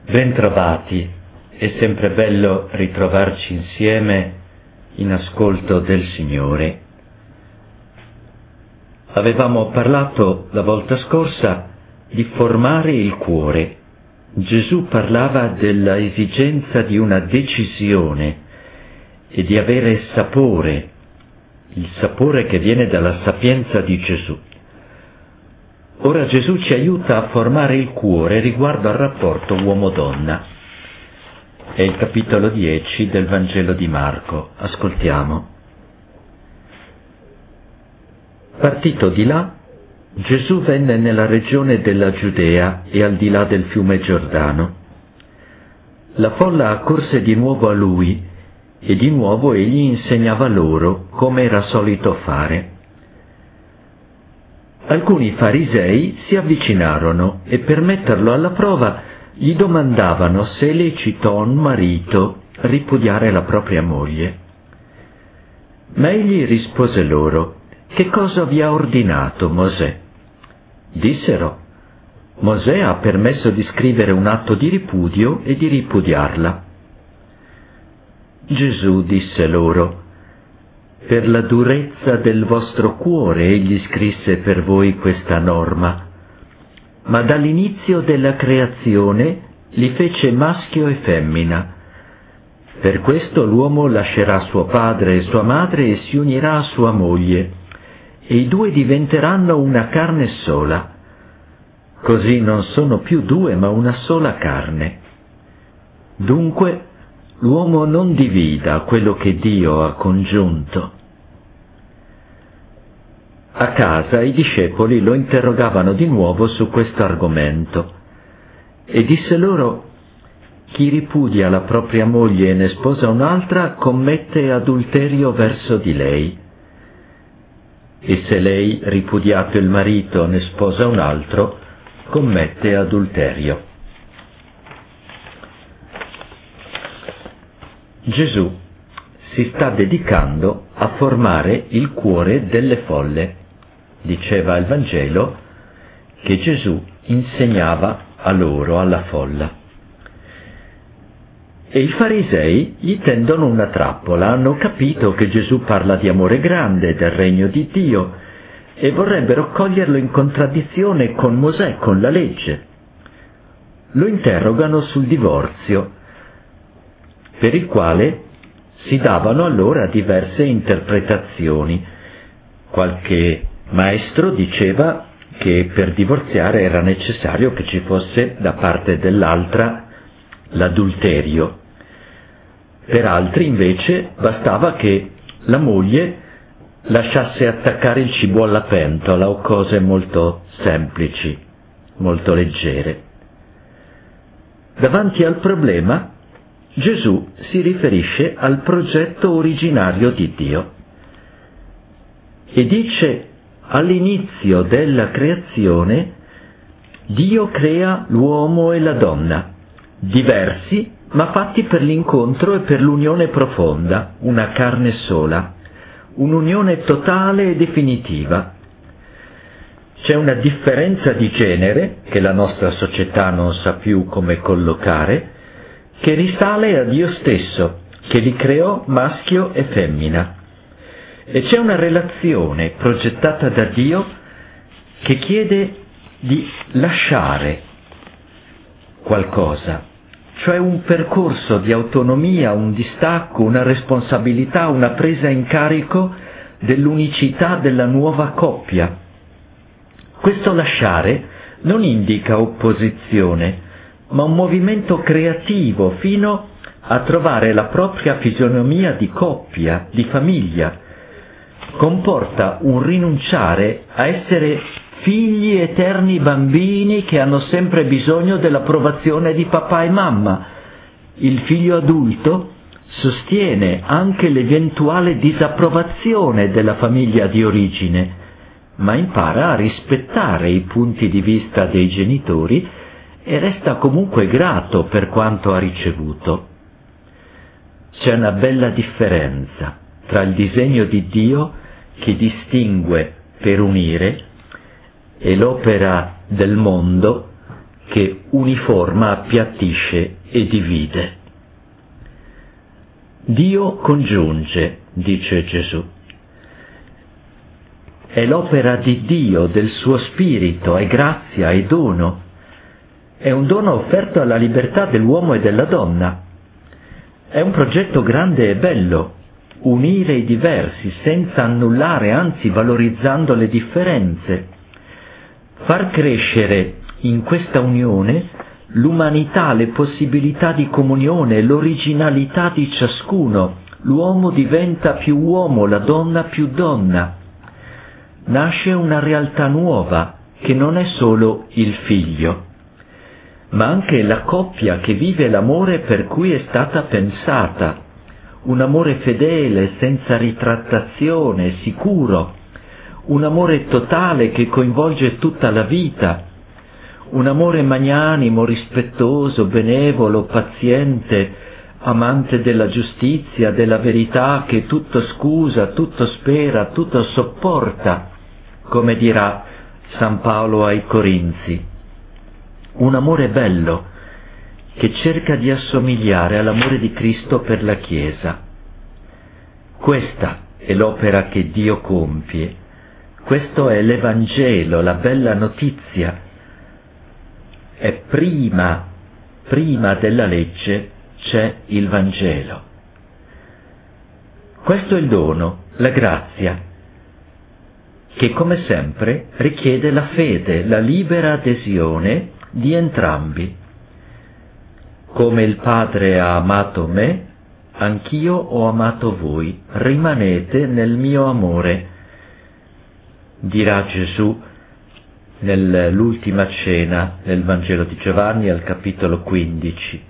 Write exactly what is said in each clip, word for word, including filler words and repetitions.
Bentrovati, è sempre bello ritrovarci insieme in ascolto del Signore. Avevamo parlato la volta scorsa di formare il cuore. Gesù parlava della esigenza di una decisione e di avere sapore, il sapore che viene dalla sapienza di Gesù. Ora Gesù ci aiuta a formare il cuore riguardo al rapporto uomo-donna. È il capitolo dieci del Vangelo di Marco. Ascoltiamo. Partito di là, Gesù venne nella regione della Giudea e al di là del fiume Giordano. La folla accorse di nuovo a lui e di nuovo egli insegnava loro come era solito fare. Alcuni farisei si avvicinarono e per metterlo alla prova gli domandavano se è lecito a un marito ripudiare la propria moglie. Ma egli rispose loro: «Che cosa vi ha ordinato Mosè?» Dissero: «Mosè ha permesso di scrivere un atto di ripudio e di ripudiarla». Gesù disse loro: «Per la durezza del vostro cuore egli scrisse per voi questa norma, ma dall'inizio della creazione li fece maschio e femmina. Per questo l'uomo lascerà suo padre e sua madre e si unirà a sua moglie, e i due diventeranno una carne sola. Così non sono più due, ma una sola carne. Dunque, l'uomo non divida quello che Dio ha congiunto». A casa i discepoli lo interrogavano di nuovo su questo argomento e disse loro: «Chi ripudia la propria moglie e ne sposa un'altra commette adulterio verso di lei. E se lei, ripudiato il marito, ne sposa un altro, commette adulterio». Gesù si sta dedicando a formare il cuore delle folle. Diceva il Vangelo che Gesù insegnava a loro, alla folla. E i farisei gli tendono una trappola, hanno capito che Gesù parla di amore grande, del regno di Dio, e vorrebbero coglierlo in contraddizione con Mosè, con la legge. Lo interrogano sul divorzio, per il quale si davano allora diverse interpretazioni. Qualche maestro diceva che per divorziare era necessario che ci fosse da parte dell'altra l'adulterio. Per altri invece bastava che la moglie lasciasse attaccare il cibo alla pentola o cose molto semplici, molto leggere. Davanti al problema, Gesù si riferisce al progetto originario di Dio e dice: all'inizio della creazione Dio crea l'uomo e la donna, diversi ma fatti per l'incontro e per l'unione profonda, una carne sola, un'unione totale e definitiva. C'è una differenza di genere che la nostra società non sa più come collocare, che risale a Dio stesso, che li creò maschio e femmina. E c'è una relazione progettata da Dio che chiede di lasciare qualcosa, cioè un percorso di autonomia, un distacco, una responsabilità, una presa in carico dell'unicità della nuova coppia. Questo lasciare non indica opposizione, ma un movimento creativo fino a trovare la propria fisionomia di coppia, di famiglia. Comporta un rinunciare a essere figli eterni bambini che hanno sempre bisogno dell'approvazione di papà e mamma. Il figlio adulto sostiene anche l'eventuale disapprovazione della famiglia di origine, ma impara a rispettare i punti di vista dei genitori e resta comunque grato per quanto ha ricevuto. C'è una bella differenza tra il disegno di Dio che distingue per unire e l'opera del mondo che uniforma, appiattisce e divide. Dio congiunge, dice Gesù. È l'opera di Dio, del suo Spirito, è grazia, è dono. È un dono offerto alla libertà dell'uomo e della donna. È un progetto grande e bello, unire i diversi senza annullare, anzi valorizzando le differenze. Far crescere in questa unione l'umanità, le possibilità di comunione, l'originalità di ciascuno. L'uomo diventa più uomo, la donna più donna. Nasce una realtà nuova che non è solo il figlio, ma anche la coppia che vive l'amore per cui è stata pensata, un amore fedele, senza ritrattazione, sicuro, un amore totale che coinvolge tutta la vita, un amore magnanimo, rispettoso, benevolo, paziente, amante della giustizia, della verità, che tutto scusa, tutto spera, tutto sopporta, come dirà San Paolo ai Corinzi. Un amore bello che cerca di assomigliare all'amore di Cristo per la Chiesa. Questa è l'opera che Dio compie. Questo è l'Evangelo, la bella notizia. È prima, prima della legge c'è il Vangelo. Questo è il dono, la grazia, che come sempre richiede la fede, la libera adesione di entrambi. Come il Padre ha amato me, anch'io ho amato voi, rimanete nel mio amore, dirà Gesù nell'ultima cena nel Vangelo di Giovanni al capitolo quindici.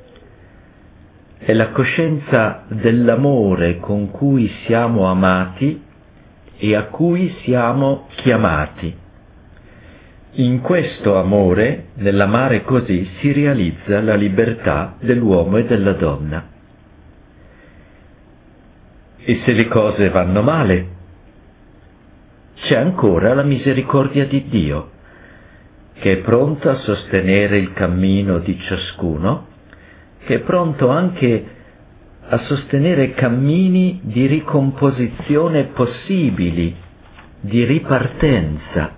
È la coscienza dell'amore con cui siamo amati e a cui siamo chiamati. In questo amore, nell'amare così, si realizza la libertà dell'uomo e della donna. E se le cose vanno male, c'è ancora la misericordia di Dio, che è pronto a sostenere il cammino di ciascuno, che è pronto anche a sostenere cammini di ricomposizione possibili, di ripartenza.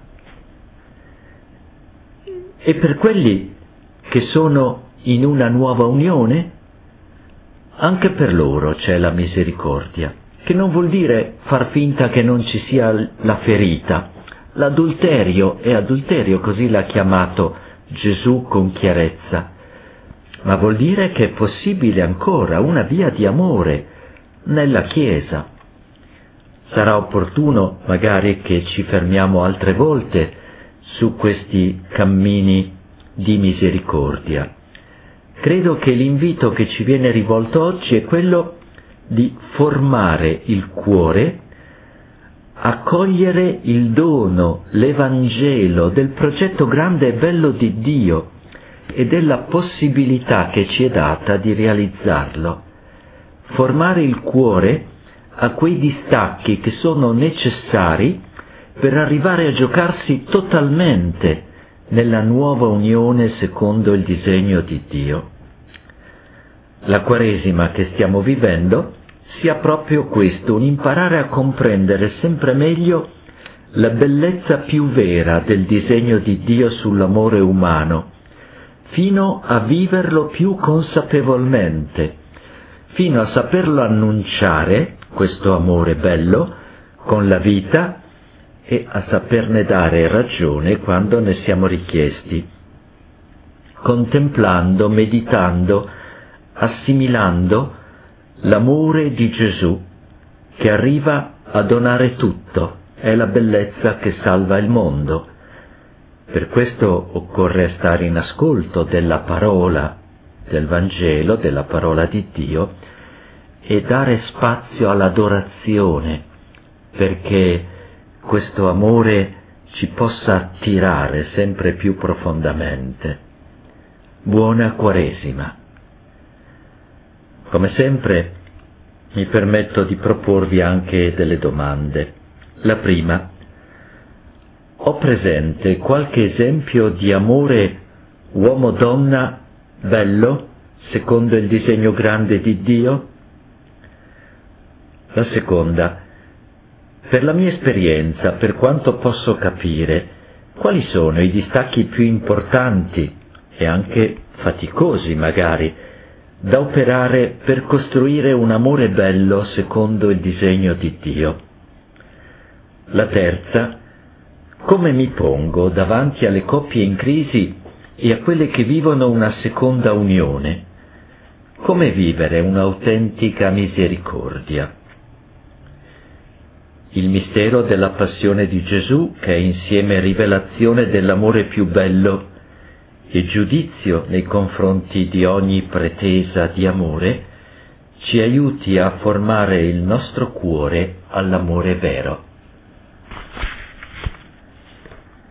E per quelli che sono in una nuova unione, anche per loro c'è la misericordia, che non vuol dire far finta che non ci sia la ferita. L'adulterio è adulterio, così l'ha chiamato Gesù con chiarezza, ma vuol dire che è possibile ancora una via di amore nella Chiesa. Sarà opportuno magari che ci fermiamo altre volte su questi cammini di misericordia. Credo che l'invito che ci viene rivolto oggi è quello di formare il cuore, accogliere il dono, l'Evangelo del progetto grande e bello di Dio e della possibilità che ci è data di realizzarlo. Formare il cuore a quei distacchi che sono necessari per arrivare a giocarsi totalmente nella nuova unione secondo il disegno di Dio. La Quaresima che stiamo vivendo sia proprio questo, un imparare a comprendere sempre meglio la bellezza più vera del disegno di Dio sull'amore umano, fino a viverlo più consapevolmente, fino a saperlo annunciare, questo amore bello, con la vita, e a saperne dare ragione quando ne siamo richiesti, contemplando, meditando, assimilando l'amore di Gesù che arriva a donare tutto, è la bellezza che salva il mondo. Per questo occorre stare in ascolto della parola del Vangelo, della parola di Dio, e dare spazio all'adorazione, perché questo amore ci possa attirare sempre più profondamente. Buona Quaresima. Come sempre mi permetto di proporvi anche delle domande. La prima: ho presente qualche esempio di amore uomo-donna bello, secondo il disegno grande di Dio? La seconda, per la mia esperienza, per quanto posso capire, quali sono i distacchi più importanti e anche faticosi magari da operare per costruire un amore bello secondo il disegno di Dio? La terza, come mi pongo davanti alle coppie in crisi e a quelle che vivono una seconda unione? Come vivere un'autentica misericordia? Il mistero della passione di Gesù, che è insieme rivelazione dell'amore più bello e giudizio nei confronti di ogni pretesa di amore, ci aiuti a formare il nostro cuore all'amore vero.